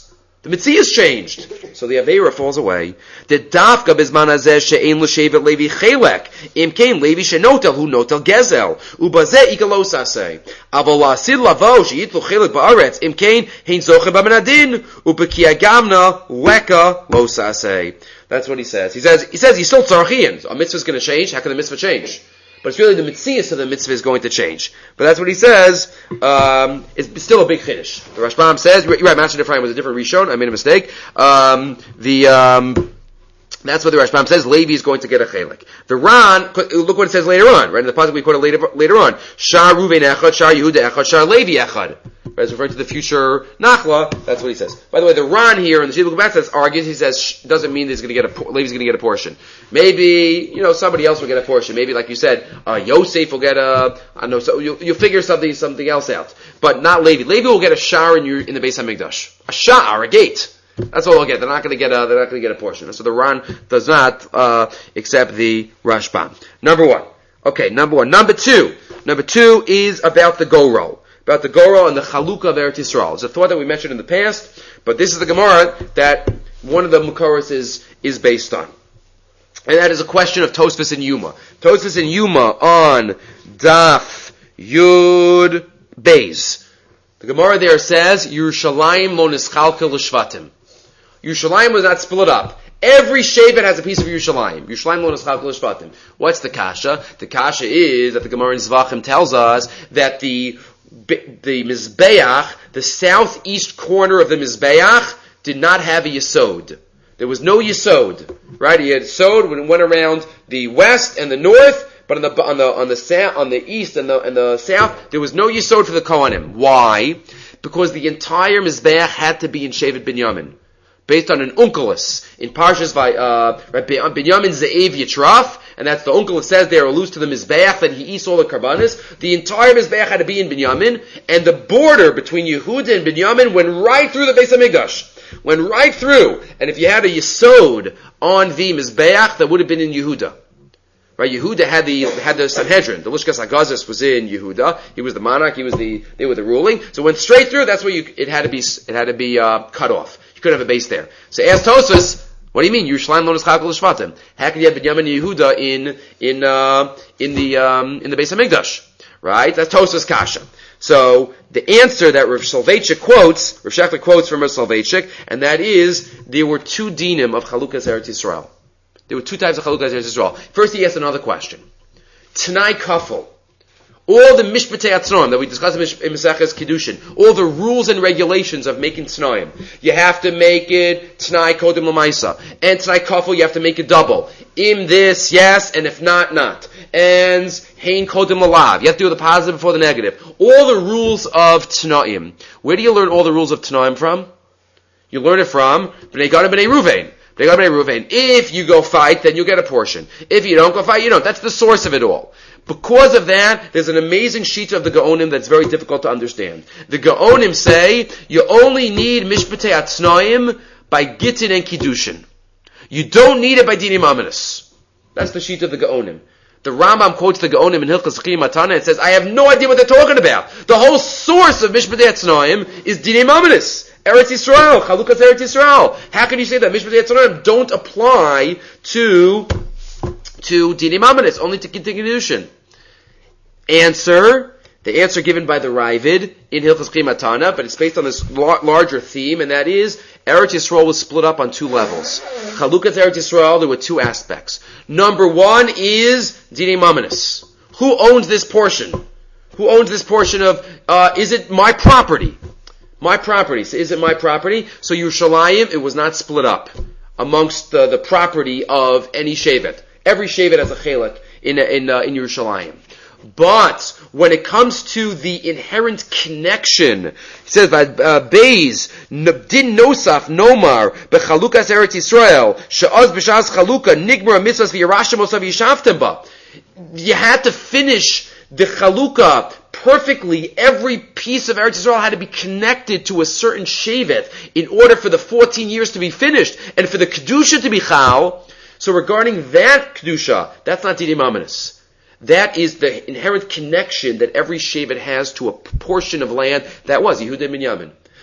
The mitzvah is changed. So the Aveira falls away. The dafka bizman hazeh she'ein l'shevet levi chelek. Im kein levi she'notel hu notel gezel. Ubazeh ikalos aseh. Aval la'asid lavo she'yitlu chelek ba'aretz. Im kein hein zoche b'menadin. U'beki agamna leka los aseh. That's what he says. He says, he says he's still tzarchian. A mitzvah is going to change. How can the mitzvah change? But it's really the mitzvah of the mitzvah is going to change. But that's what he says. Um, it's still a big chiddush. The Rashbam says, you're right, Master Ephraim was a different Rishon. I made a mistake. Um, the, um, that's what the Rashbam says. Levi is going to get a chelik. The Ran, look what it says later on, right? In the pasuk we quoted later, later on. Shar Ruven echad, Shar Yehuda echad, Shar Levi echad. Right, it's referring to the future Nachla. That's what he says. By the way, the Ran here in the Shidduch Bat says argues. He says doesn't mean he's going to get a Levi's going to get a portion. Maybe you know somebody else will get a portion. Maybe like you said, uh, Yosef will get a. I don't know. So you you figure something something else out, but not Levi. Levi will get a shar in your in the Beis Hamikdash. A shar, a gate. That's all they'll get. They're not going to get a. They're not going to get a portion. So the Ran does not uh, accept the Rashbam. Number one. Okay. Number one. Number two. Number two is about the go roll. About the Gora and the Chalukah of Eretz Yisrael. It's a thought that we mentioned in the past, but this is the Gemara that one of the Makoros is, is based on. And that is a question of Tosfos and Yuma. Tosfos and Yuma on Daf Yud Beis. The Gemara there says, Yerushalayim lo nischalkel l'shvatim. Yerushalayim was not split up. Every Shevet has a piece of Yerushalayim. Yerushalayim lo nischalkel l'shvatim. What's the kasha? The kasha is that the Gemara in Zvachim tells us that the the Mizbeach, the southeast corner of the Mizbeach, did not have a Yesod. There was no Yesod, right? He had Yesod when it went around the west and the north, but on the on the on the south, on the east and the and the south, there was no Yesod for the Kohanim. Why? Because the entire Mizbeach had to be in Shevet Binyamin, based on an unkelus in Parshas by uh, Binyamin Ze'ev Yitraf. And that's the uncle that says there alludes to the Mizbeach that he eats all the karbanis. The entire Mizbeach had to be in Binyamin, and the border between Yehuda and Binyamin went right through the Beis Hamikdash. Went right through. And if you had a Yesod on the Mizbeach, that would have been in Yehuda. Right? Yehuda had the had the Sanhedrin. The Lishkas Hagazis was in Yehuda. He was the monarch. He was the they were the ruling. So it went straight through. That's where you it had to be it had to be uh, cut off. You couldn't have a base there. So ask Tosfos, what do you mean? Yerushalayim lo nischalkel l'shvatim. How can you have Binyamin and Yehuda in in uh, in the um, in the Beis Hamikdash? Right? That's Tosfos kasha. So the answer that Rav Soloveitchik quotes, Rav Shechter quotes from Rav Soloveitchik, and that is there were two dinim of Chalukas Eretz Yisrael. There were two types of Chalukas Eretz Yisrael. First, he asked another question. Tanai Kafel. All the Mishpatei Atznoim that we discussed in Maseches Kiddushin, all the rules and regulations of making Tnaim. You have to make it Tnai Kodem L'Maisa. And Tnai Kafel, you have to make it double. Im this, yes, and if not, not. And Hein Kodem L'Lav. You have to do the positive before the negative. All the rules of Tnaim. Where do you learn all the rules of Tnaim from? You learn it from Bnei Gad and Bnei Ruvain. Bnei Gad and Bnei Ruvain. If you go fight, then you get a portion. If you don't go fight, you don't. That's the source of it all. Because of that, there's an amazing sheet of the Gaonim that's very difficult to understand. The Gaonim say, you only need Mishpatei Atznoim by Gittin and Kiddushin. You don't need it by Dinim Aminus. That's the sheet of the Gaonim. The Rambam quotes the Gaonim in Hilchos Chiyuv Matana and says, I have no idea what they're talking about. The whole source of Mishpatei Atznoim is Dinim Aminus. Eretz Yisrael, Chalukas Eretz Yisrael. How can you say that Mishpatei Atznoim don't apply to to Dinim Aminus, only to Kiddushin? Answer, the answer given by the Ravid in Hilchos Chiyuv Matana, but it's based on this lar- larger theme, and that is, Eretz Yisrael was split up on two levels. Chalukas Eretz Yisrael, there were two aspects. Number one is Dinim Aminus. Who owns this portion? Who owns this portion of, uh, is it my property? My property. So is it my property? So Yerushalayim, it was not split up amongst the, the property of any Shevet. Every Shevet has a chelik in, in, uh, in Yerushalayim. But when it comes to the inherent connection, he says, Beis din nosaf nomar bechalukas Eretz Yisrael she'oz b'shas chaluka nigmar mitzvahs v'yirashim osav yishavtem ba. You had to finish the chaluka perfectly. Every piece of Eretz Yisrael had to be connected to a certain shevet in order for the fourteen years to be finished and for the kedusha to be chal. So regarding that kedusha, that's not dinim aminus. That is the inherent connection that every shevet has to a portion of land that was Yehuda and Binyamin.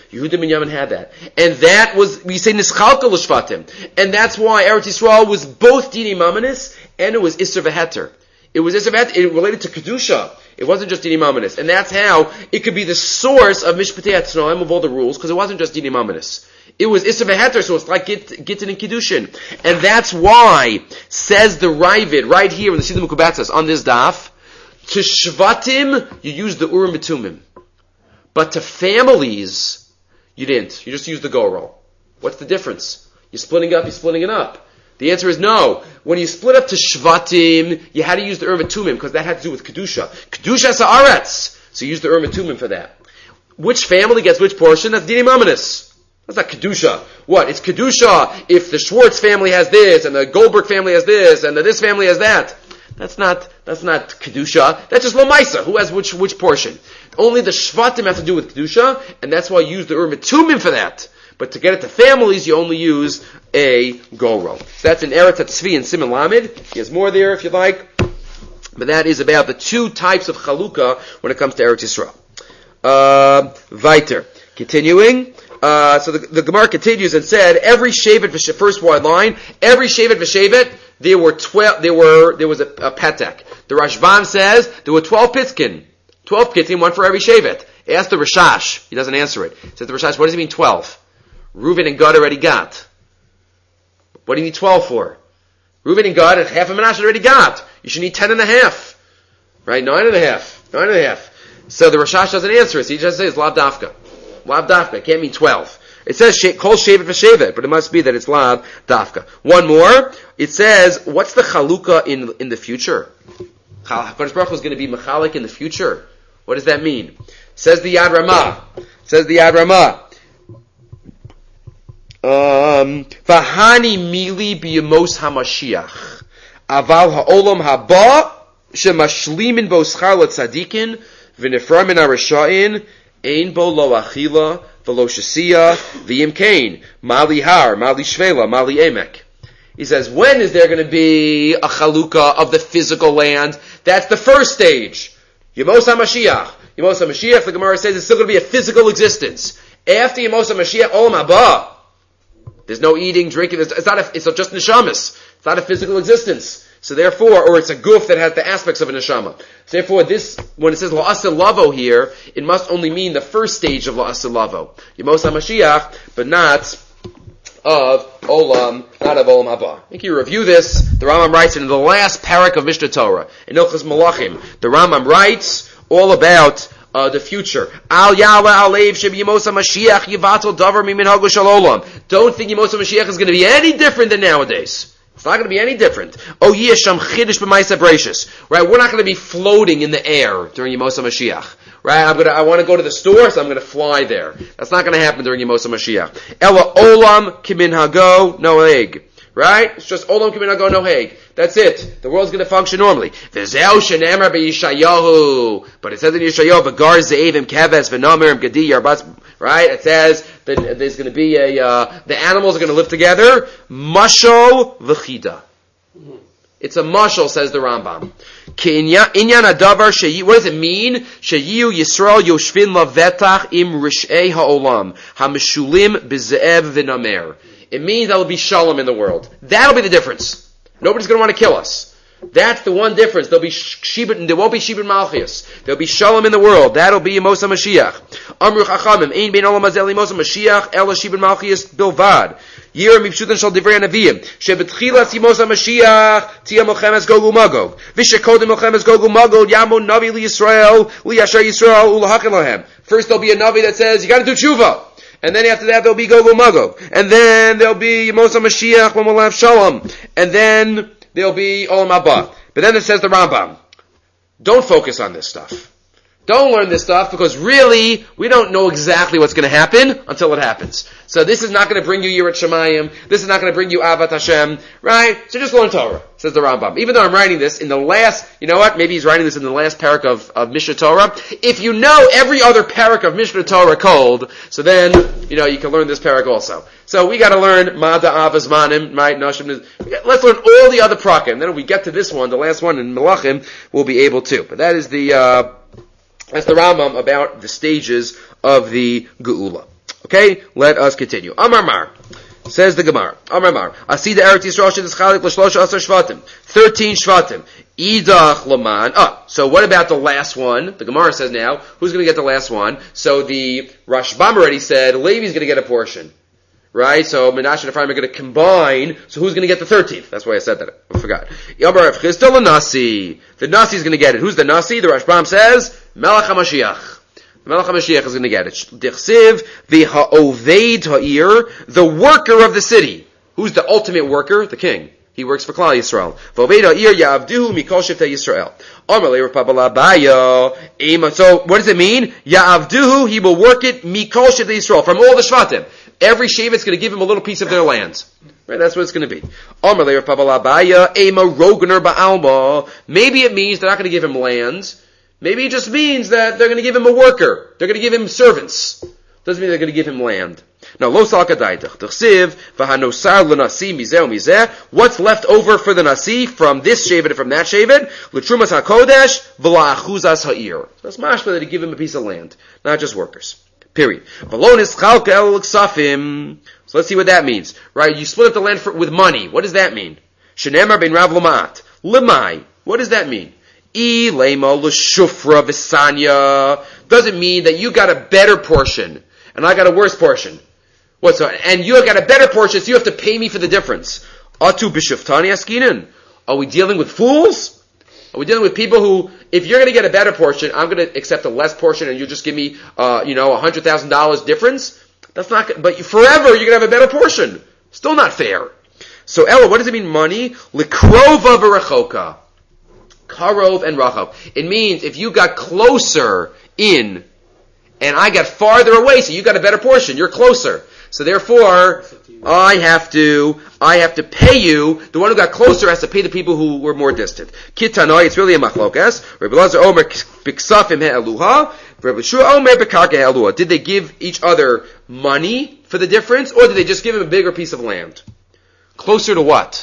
Yehuda and Binyamin had that. And that was, we say, Nischalka l'shvatim. And that's why Eretz Yisrael was both Dini Mamanis, and it was Isser V'Heter. It was Isser V'Heter, it related to Kedusha. It wasn't just Dini Mamanis. And that's how it could be the source of Mishpatei Atznoim, of all the rules, because it wasn't just Dini Mamanis. It was Isser V'Heter, so it's like Gittin Git and Kiddushin. And that's why, says the Ravid, right here in the Siddha Mukubatzas, on this daf, to Shvatim, you use the Urim B'Tumim. But to families, you didn't. You just used the go roll. What's the difference? You're splitting up, you're splitting it up. The answer is no. When you split up to Shvatim, you had to use the Urim B'Tumim, because that had to do with Kedusha. Kedusha Sa'aretz. So you use the Urim B'Tumim for that. Which family gets which portion? That's Dini Mamanis. That's not Kedusha. What? It's Kedusha if the Schwartz family has this, and the Goldberg family has this, and the this family has that. That's not, that's not Kedusha. That's just Lamaisa. Who has which, which portion? Only the Shvatim have to do with Kedusha, and that's why you use the Urim B'Tumim for that. But to get it to families, you only use a Goro. So that's in Eretz HaTzvi and Siman Lamed. He has more there if you'd like. But that is about the two types of Chalukah when it comes to Eretz Yisrael. Uh, Weiter. Continuing. Uh, so the, the Gemara continues and said, every Shevet, first wide line, every Shevet v'Shevet, there were twelve, there were, there was a, a Petek. The Rashban says, there were twelve Pitkin. twelve Pitkin, one for every Shevet. Ask the Rashash. He doesn't answer it. Says the Rashash, what does he mean twelve? Reuven and Gad already got. What do you need twelve for? Reuven and Gad, half of Menashe already got. You should need ten and a half. Right? Nine and a half. Nine and a half. So the Rashash doesn't answer it. So he just says, Lav Dafka. Lav Dafka. It can't mean twelve. It says, Kol Shevet v'Shevet, but it must be that it's Lav Dafka. One more. It says, what's the Chalukah in, in the future? HaKadosh Baruch Hu is going to be Mechalik in the future. What does that mean? Says the Yad Ramah. Says the Yad Ramah. Um, Vahani mili b'yemos hamashiach, aval ha'olam haba shemashlimin bo schar l'tzadikin v'nefra min ha'rasha'in ein bo lo achila v'lo shesiya v'yim kain mali har mali shvela mali emek. He says, when is there going to be a chalukah of the physical land? That's the first stage. Yemos hamashiach. Yemos hamashiach, the Gemara says, it's still going to be a physical existence. After Yemos hamashiach, olam haba. There's no eating, drinking. It's not. A, it's just neshamas. It's not a physical existence. So therefore, or it's a goof that has the aspects of a neshama. So therefore, this when it says la'aseh lavo here, it must only mean the first stage of la'aseh lavo, Yemos HaMashiach, but not of olam, not of olam haba. I think you review this. The Rambam writes in the last parak of Mishnah Torah in Ilchos Malachim. The Rambam writes all about. Uh, the future. Al yala alev sheb Yemos HaMashiach yivatel davar miminhago shel olam. Don't think Yemos HaMashiach is going to be any different than nowadays. It's not going to be any different. Oh yesham chiddush b'maisa breishis. Right? We're not going to be floating in the air during Yemos HaMashiach. Right? I'm gonna. I want to go to the store, so I'm going to fly there. That's not going to happen during Yemos HaMashiach. Ela olam kiminhago noeg. Right? It's just olam kiminhago noeg. That's it. The world's going to function normally. But it says in Yeshayahu, V'gar ze'evim keves v'nomerim gadi yarbas. Right? It says that there's going to be a, uh, the animals are going to live together. Mashal v'chida. It's a mashal, says the Rambam. Inyan adavar sheyi, what does it mean? Sheyiu Yisrael yoshvin lavetach im rish'ei ha'olam, ha'mishulim b'ze'ev v'nomer. It means there will be shalom in the world. That'll be the difference. Nobody's going to want to kill us. That's the one difference. There'll be shibud, there won't be shibud malchus. There'll be shalom in the world. That'll be Yemos HaMashiach. Amru chachamim, ein bein olam hazeh Yemos HaMashiach, ela shibud malchus bilvad. Yir mipshutan shal divrei hanaviyim. Shebetchilas Yemos HaMashiach, tia mochemes gogu magog. Vishekodem mochemes gogu magog, yamo navi li Yisrael, li yashar Yisrael, ulahakin lahem. First there'll be a navi that says, you gotta do tshuva. And then after that there'll be Gog Magog. And then there'll be Yemos HaMashiach when we'll have Shalom. And then there'll be Olam Haba. But then it says the Rambam, don't focus on this stuff. Don't learn this stuff because really we don't know exactly what's going to happen until it happens. So this is not going to bring you Yirat Shamayim. This is not going to bring you Avat Hashem. Right? So just learn Torah, says the Rambam. Even though I'm writing this in the last, you know what? Maybe he's writing this in the last parak of, of Mishnah Torah. If you know every other parak of Mishnah Torah cold, so then, you know, you can learn this parak also. So we got to learn Mada Avaz Manim, right? Nashim. Let's learn all the other prakim. Then when we get to this one, the last one in Melachim, we'll be able to. But that is the, uh, that's the Rambam about the stages of the Geula. Okay, let us continue. Amar Mar. Says the Gemara. Amar Mar. Asi the Eretz Yisrael shid is chalik l'shlosha asar shvatim. Thirteen shvatim. Idach laman. Ah, so what about the last one? The Gemara says now, who's going to get the last one? So the Rashbam already said Levi's going to get a portion. Right? So Menashe and Ephraim are going to combine. So who's going to get the thirteenth? That's why I said that. I forgot. Yamar Rav Chisda l'Nasi. The Nasi is going to get it. Who's the Nasi? The Rashbam says, Melech HaMashiach. Melech HaMashiach is going to get it. Dichsiv v'ha'oved ha'ir, the worker of the city. Who's the ultimate worker? The king. He works for Klal Yisrael. V'oved ha'ir ya'avduhu mikol shiftei Yisrael. Amalei Rav Papa Labaya. So what does it mean? Ya'avduhu, he will work it mikol shiftei Yisrael, from all the shvatim. Every shevet's going to give him a little piece of their land. Right, that's what it's going to be. Amalei Rav Papa Labaya. Ema rogener ba'alma. Maybe it means they're not going to give him land. Maybe it just means that they're going to give him a worker. They're going to give him servants. Doesn't mean they're going to give him land. Now, lo salkadaitach. T'chsiv, v'hanosar l'nasi mizeh mizeh. What's left over for the nasi from this shevet and from that shevet? L'trumas hakodesh, v'la'achuzas ha'ir. So that's mashma that he give him a piece of land, not just workers. Period. V'lonis chalka el ksafim. So let's see what that means. Right? You split up the land for, with money. What does that mean? Shenemar ben rav l'ma'at. Lemai. What does that mean? I lema l'shufra v'sanya. Doesn't mean that you got a better portion and I got a worse portion. What so? And you got a better portion, so you have to pay me for the difference. Atu b'shuftani askinen. Are we dealing with fools? Are we dealing with people who, if you're going to get a better portion, I'm going to accept a less portion, and you just give me, uh, you know, a hundred thousand dollars difference? That's not. But forever you're going to have a better portion. Still not fair. So Ella, what does it mean? Money likrova v'rechoka. Karov and Rachov. It means if you got closer in, and I got farther away, so you got a better portion, you're closer. So therefore, I have to, I have to pay you, the one who got closer has to pay the people who were more distant. Kitanoi, it's really a machlokas. Rabbi Lazar Omer b'ksafim he'eluha, Rabbi Shua Omer b'karka he'eluha. Did they give each other money for the difference, or did they just give him a bigger piece of land? Closer to what?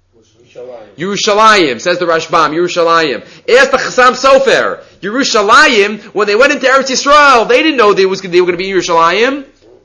Yerushalayim, says the Rashbam, Yerushalayim. Ask the Chassam Sofer. Yerushalayim, when they went into Eretz Yisrael, they didn't know they, was, they were going to be in Yerushalayim.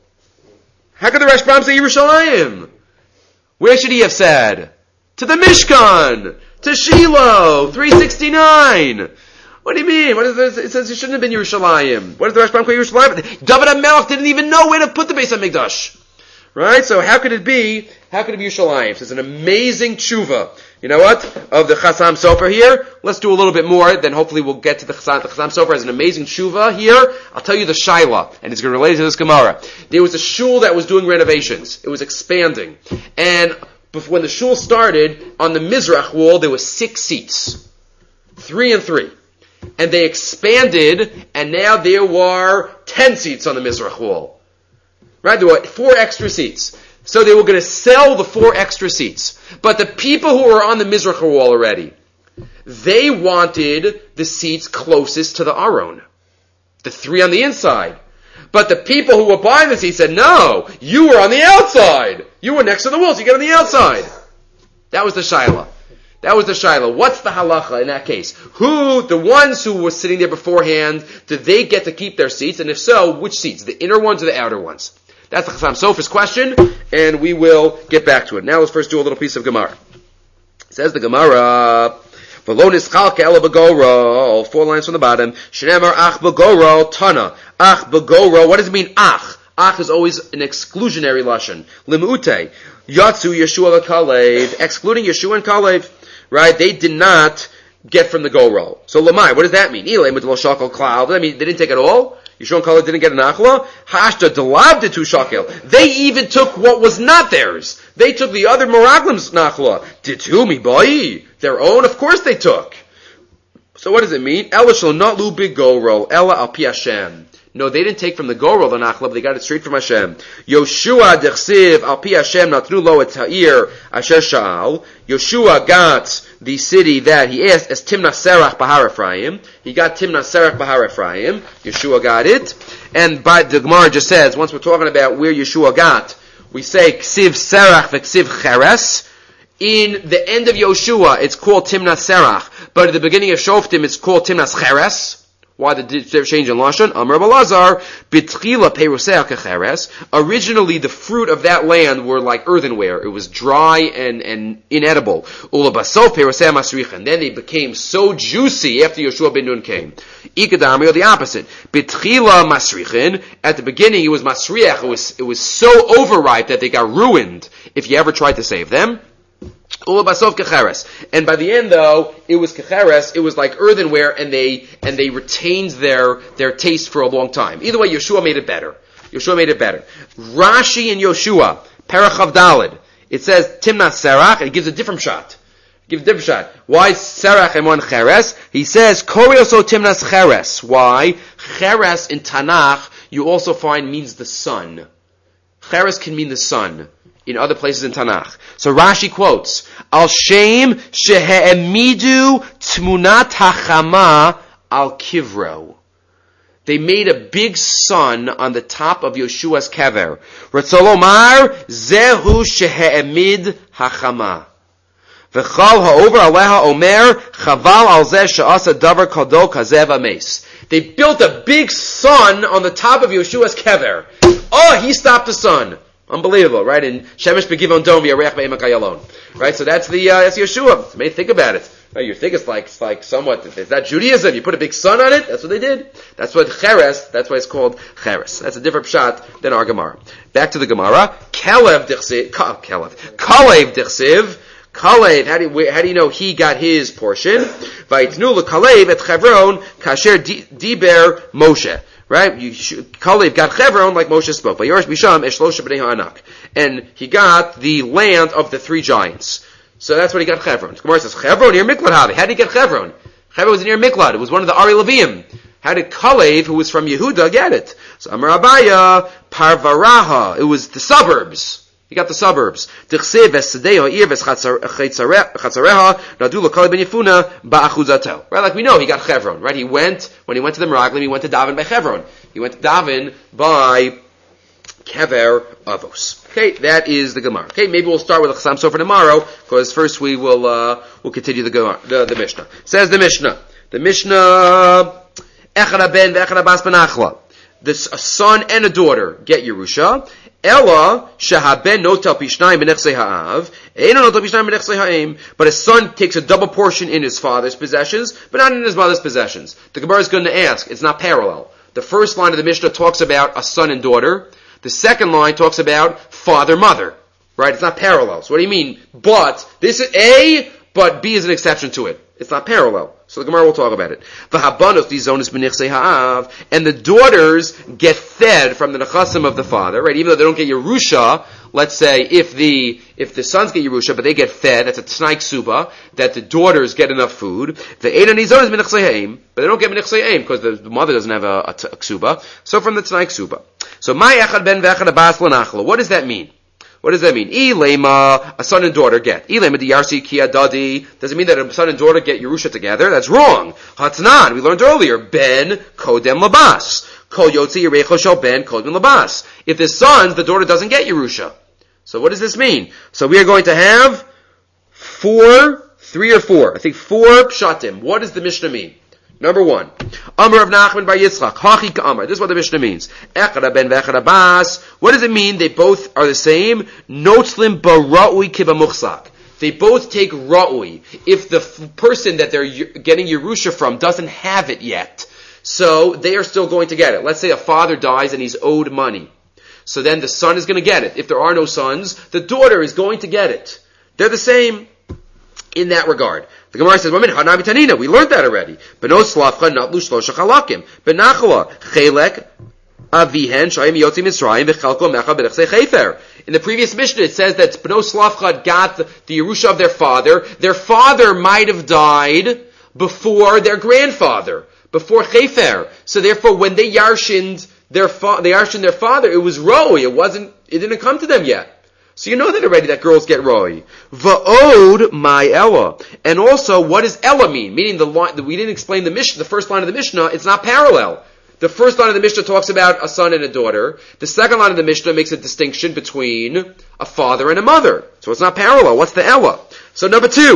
How could the Rashbam say Yerushalayim? Where should he have said? To the Mishkan, to Shiloh, three sixty-nine. What do you mean? What is this? It says it shouldn't have been Yerushalayim. What does the Rashbam call Yerushalayim? David HaMelech didn't even know where to put the Beis HaMikdash. Right? So how could it be, how could it be Yerushalayim? So it's an amazing tshuva. You know what? Of the Chassam Sofer here. Let's do a little bit more, then hopefully we'll get to the Chassam. The Chassam Sofer has an amazing tshuva here. I'll tell you the Shaila, and it's going to relate to this Gemara. There was a shul that was doing renovations. It was expanding. And when the shul started, on the Mizrach wall, there were six seats. Three and three. And they expanded, and now there were ten seats on the Mizrach wall. Right? There were four extra seats. So they were going to sell the four extra seats. But the people who were on the Mizrach wall already, they wanted the seats closest to the Aron. The three on the inside. But the people who were buying the seats said, no, you were on the outside. You were next to the walls. You get on the outside. That was the Shaila. That was the Shaila. What's the halacha in that case? Who, the ones who were sitting there beforehand, did they get to keep their seats? And if so, which seats? The inner ones or the outer ones? That's the Chassam Sofer's question, and we will get back to it. Now let's first do a little piece of Gemara. Says the Gemara, V'lo nischalka ela begoro, four lines from the bottom, Shneimar ach begoro tana. Ach begoro, what does it mean ach? Ach is always an exclusionary lashon. Limute, Yatsu Yeshua Kalev, excluding Yeshua and Kalev, right? They did not get from the goro. So Lamai, what does that mean? Ilay mitlo shakal klal. Does that mean they didn't take it all? Yeshua and Kalev didn't get an achla. Hashta delabde tu shakel. They even took what was not theirs. They took the other meraglim's nachla. Ditu mi boy. Their own, of course they took. So what does it mean? Ela shel not lu bigoro. Ela al pi Hashem. No, they didn't take from the Goro the Nachla, but they got it straight from Hashem. Yoshua dechsiv al pi Hashem natnu lo et ha'ir asher sha'al. Yoshua got the city that he asked as Timnah Serach Bahar Ephraim. He got Timnah Serach Bahar Ephraim. Yeshua got it. And by the Gemara just says, once we're talking about where Yeshua got, we say Ksiv Serach v'Ksiv Cheres. In the end of Yoshua, it's called Timnah Serach, but at the beginning of Shoftim, it's called Timnas Cheres. Why the change in Lashon? Amar Balazar, B'tchila perusea kecheres. Originally, the fruit of that land were like earthenware. It was dry and, and inedible. Ulabasof perusea masrichin. Then they became so juicy after Yoshua ben Nun came. Ikadami, or the opposite. B'tchila masrichin. At the beginning, it was masriach. It was, it was so overripe that they got ruined if you ever tried to save them. Ulabasov kecheres. And by the end, though, it was kecheres, it was like earthenware, and they and they retained their, their taste for a long time. Either way, Yeshua made it better. Yeshua made it better. Rashi and Yoshua, Parachav Dalid, it says Timna Serach, and it gives a different shot. It gives a different shot. Why Serach and one Cheres? He says, Korioso Timnas Cheres. Why? Cheres in Tanakh, you also find means the sun. Cheres can mean the sun in other places in Tanakh. So Rashi quotes, Al Shem Shehe'emidu Tmunat Hachama Al Kivro. They made a big sun on the top of Yeshua's kever. Ratzolomar Zehu Shehe'emid Hachama. V'chal ha'over aleha omer chaval al zeh she'asa davar kadol kazev ames. They built a big sun on the top of Yeshua's kever. Oh, he stopped the sun. Unbelievable, right? In Shemesh Begivon Dom Yarech Be'emek Ayalon. Right? So that's the, uh, that's Yeshua. So maybe think about it. Right? You think it's like, it's like somewhat, is that Judaism? You put a big sun on it? That's what they did. That's what Cheres, that's why it's called Cheres. That's a different shot than our Gemara. Back to the Gemara. Kalev Dichsiv, Kalev, Kalev Dichsiv, Kalev, how do you, how do you know he got his portion? Vayitnu Kalev et Chevron, Kasher Diber Moshe. Right? You, Kalev got Chevron like Moshe spoke. And he got the land of the three giants. So that's what he got Chevron. Gemara says, Chevron near Miklad Havi. How did he get Chevron? Chevron was near Miklad. It was one of the Ari Leviim. How did Kalev, who was from Yehuda, get it? So Amar Abaya, Parvaraha. It was the suburbs. He got the suburbs. Right, like we know, he got Chevron. Right, he went when he went to the Meraglim. He went to Davin by Chevron. He went to Davin by Kever Avos. Okay, that is the Gemara. Okay, maybe we'll start with the Chassam Sofer tomorrow, because first we will uh, we'll continue the Gemara, the, the Mishnah. Says the Mishnah. The Mishnah. Echad ben ve'echad bas benachla. This a son and a daughter get Yerusha. Ella shahaben notel pishnayim benechsei ha'av, eino notel pishnayim benechsei ha'im. But a son takes a double portion in his father's possessions, but not in his mother's possessions. The Gemara is going to ask. It's not parallel. The first line of the Mishnah talks about a son and daughter. The second line talks about father mother. Right? It's not parallel. So what do you mean? But this is A, but B is an exception to it. It's not parallel. So the Gemara will talk about it. And the daughters get fed from the nechasim of the father, right? Even though they don't get Yerusha, let's say if the if the sons get Yerusha, but they get fed, that's a t'nai ksuba, that the daughters get enough food. The eidan izon is b'nechsei ha'im, but they don't get b'nechsei ha'im because the, the mother doesn't have a, a, a ksuba. So from the t'nai ksuba. So my echad ben ve'echad abas l'nachla. What does that mean? What does that mean? Ilema, a son and daughter get. Ilema diyarsi kia dadi. Does it mean that a son and daughter get Yerusha together? That's wrong. Hatnan, we learned earlier. Ben kodem labas. Kol yotzi yerecho shel ben kodem labas. If the sons, the daughter doesn't get Yerusha. So what does this mean? So we are going to have four, three or four. I think four pshatim. What does the Mishnah mean? Number one, Amar of Nachman bar Yitzchak, Hachi Ka'amar. This is what the Mishnah means. Echad ben ve'echad bas. What does it mean? They both are the same. Notzlim bara'ui kibamuchsak. They both take ra'ui. If the f- person that they're getting Yerusha from doesn't have it yet, so they are still going to get it. Let's say a father dies and he's owed money. So then the son is going to get it. If there are no sons, the daughter is going to get it. They're the same in that regard. The Gemara says, we learned that already. In the previous Mishnah, it says that B'no Slavcha got the, the Yerusha of their father. Their father might have died before their grandfather, before Chefer. So therefore, when they yarshined their, fa- they yarshined their father, it was Roi. It wasn't, it didn't come to them yet. So you know that already that girls get roi. Va'od my Ella. And also, what does Ella mean? Meaning the line, we didn't explain the Mishnah, the first line of the Mishnah, it's not parallel. The first line of the Mishnah talks about a son and a daughter. The second line of the Mishnah makes a distinction between a father and a mother. So it's not parallel. What's the Ella? So number two,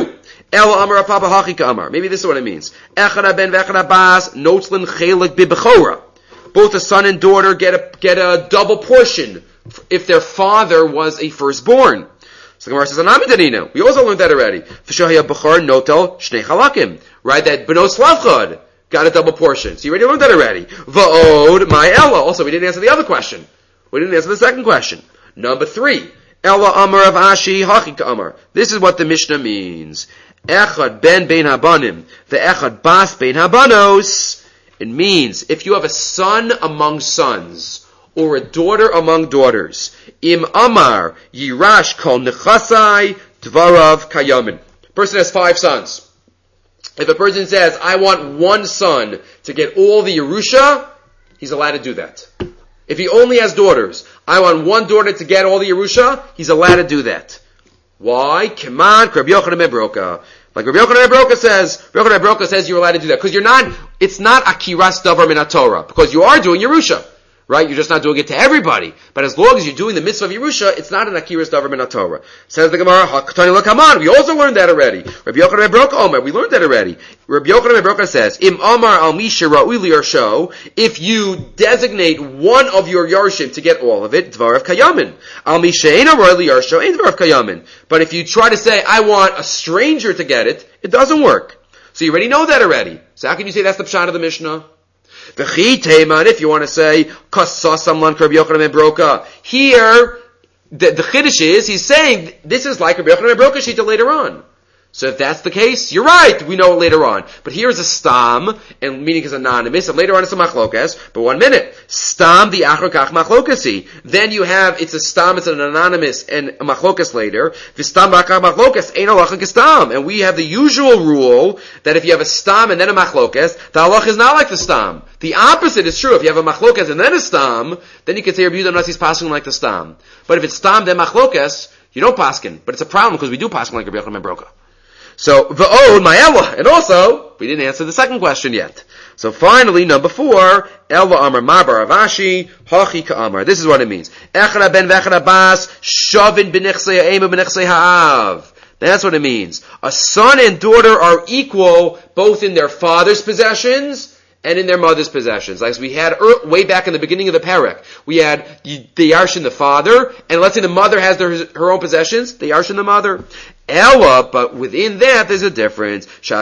El Amar Papa Hachika Amar. Maybe this is what it means. Echad ben v'echad bas notzlin chelik bibechora. Both the son and daughter get a get a double portion if their father was a firstborn. So the Gemara says, "Anamidanino." We also learned that already. V'shahaya bechor notel shnei chalakim. Right, that benos lavchad got a double portion. So you already learned that already. Va'od my Ella. Also, we didn't answer the other question. We didn't answer the second question. Number three. Ella Amar of Ashi Hachika Amar. This is what the Mishnah means. Echad ben bein habanim. The echad bas bein habanos. It means if you have a son among sons or a daughter among daughters. Im Amar Yirash kol nechasai dvarav kayamin. Person has five sons. If a person says, I want one son to get all the Yerusha, he's allowed to do that. If he only has daughters, I want one daughter to get all the Yerusha, he's allowed to do that. Why? Keman, Rabbi Yochanan ben Broka. Like Rabbi Yochanan ben Broka says, Rabbi Yochanan ben Broka says you're allowed to do that. Because you're not, it's not akiras davar min Torah. Because you are doing Yerusha. Right? You're just not doing it to everybody. But as long as you're doing the mitzvah of Yerusha, it's not an akiras davar min Torah. Says the Gemara, Hakatani lekaman. We also learned that already. Rabbi Yochanan ben Broka Omer. We learned that already. Rabbi Yochanan ben Broka says, Im Amar al misha ra'ui liyarsho. If you designate one of your yarshim to get all of it, dvarav kayamin. Al misha eina ra'ui liyarsho, ein dvarav kayamin. But if you try to say, I want a stranger to get it, it doesn't work. So you already know that already. So how can you say that's the pshat of the Mishnah? The chitema, if you want to say, kasasam lan Rabbi Yochanan ben Broka. Here, the, the chiddush is, he's saying, this is like Rabbi Yochanan ben Broka shita later on. So if that's the case, you're right, we know it later on. But here's a stam, and meaning is anonymous, and later on it's a machlokas, but one minute. Stam the achrokach machlokasi. Then you have, it's a stam, it's an anonymous, and a machlokas later. Vistam b'akach machlokas, ein halacha kestam. And we have the usual rule, that if you have a stam and then a machlokas, the halacha is not like the stam. The opposite is true. If you have a machlokas and then a stam, then you can say Rabbi Yehuda unless he's passing like the stam. But if it's stam then machlokas, you don't paskin. But it's a problem because we do paskin like Rabbi Yochanan ben Broka. So, v'od ma'ela. And also, we didn't answer the second question yet. So finally, number four, Ella Amar Mabar Avashi, Hachi Ka'amar. This is what it means. Echad ben v'echad bas, shavin b'nechsei ha'ema b'nechsei ha'av. That's what it means. A son and daughter are equal both in their father's possessions and in their mother's possessions. Like we had er, way back in the beginning of the parak, we had the Yarshin the father, and let's say the mother has their, her own possessions, the Yarshin the mother. Ella, but within that there's a difference.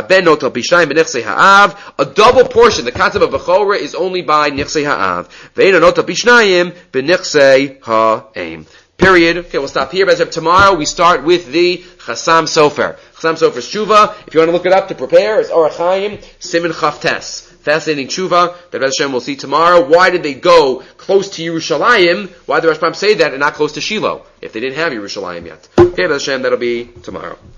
A double portion, the concept of Bechora is only by Nichsei Ha'av. Period. Okay, we'll stop here. But tomorrow we start with the Chasam Sofer. Chasam Sofer's Tshuva, if you want to look it up to prepare, it's Orach Chaim, Siman Chavtes. Fascinating Tshuva that Rez Hashem will see tomorrow. Why did they go close to Yerushalayim? Why did the Rashbam say that and not close to Shiloh if they didn't have Yerushalayim yet? Okay, Rez Hashem, that'll be tomorrow.